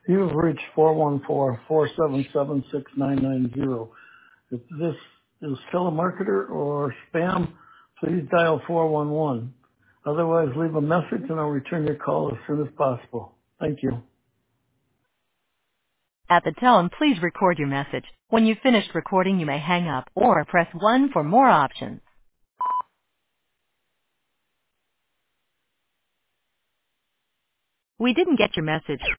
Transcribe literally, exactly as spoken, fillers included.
You've reached four one four, four seven seven, six nine nine zero. If this is telemarketer or spam, please dial four one one. Otherwise, leave a message and I'll return your call as soon as possible. Thank you. At the tone, please record your message. When you've finished recording, you may hang up or press one for more options. We didn't get your message.